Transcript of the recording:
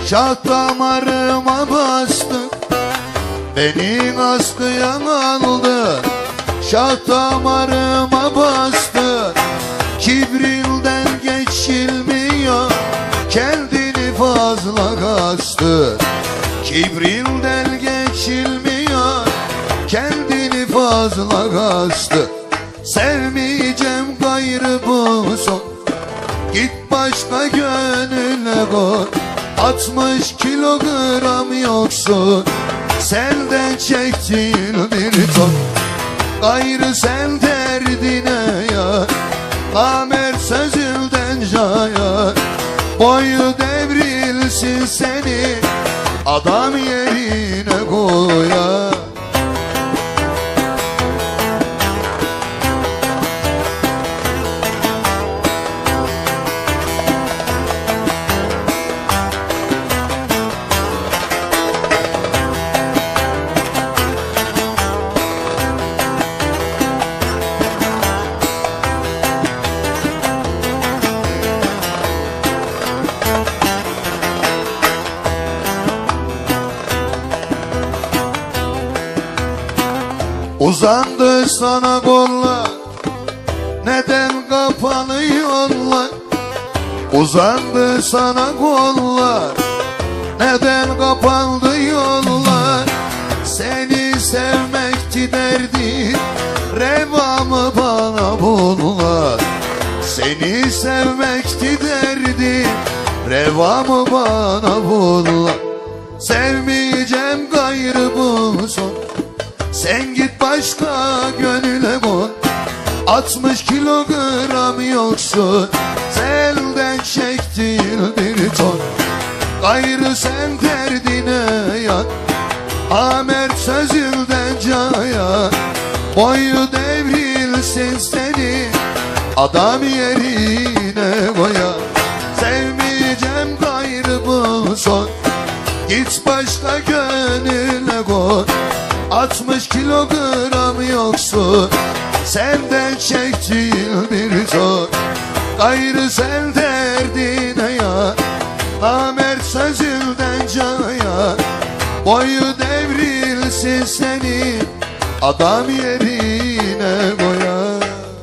Şah damarıma bastı, beni askıya aldı. Şah damarıma bastı, kibrilden geçilmiyor, kendini fazla kastı. Kibrilden geçilmiyor, kendini fazla kastı. Sevmeyeceğim gayrı bu son, git başka gönüle koy. 60 kilogram yoksun, senden çektiğin bir ton. Gayrı sen derdine yar, namer sözünden cayar. Boyu devrilsin seni, adam yerine koyar. Uzandı sana kollar, neden kapalı yollar? Uzandı sana kollar, neden kapandı yollar? Seni sevmekti derdin, reva mı bana bunlar? Seni sevmekti derdin, reva mı bana bunlar? Sevmeyeceğim gayrı bu son, sen git başka gönüle koy. 60 kilogram yoksun, selden çektiğin bir ton. Gayrı sen derdine yan, amert sözünden caya. Boyu devrilsin seni, adam yerine koyar. Sevmeyeceğim gayrı bu son, git başka gönüle koy. 60 kilogram yoksun, senden çektiğin bir ton. Gayrı sen derdine yar, namert sözünden caya. Boyu devrilsin seni, adam yerine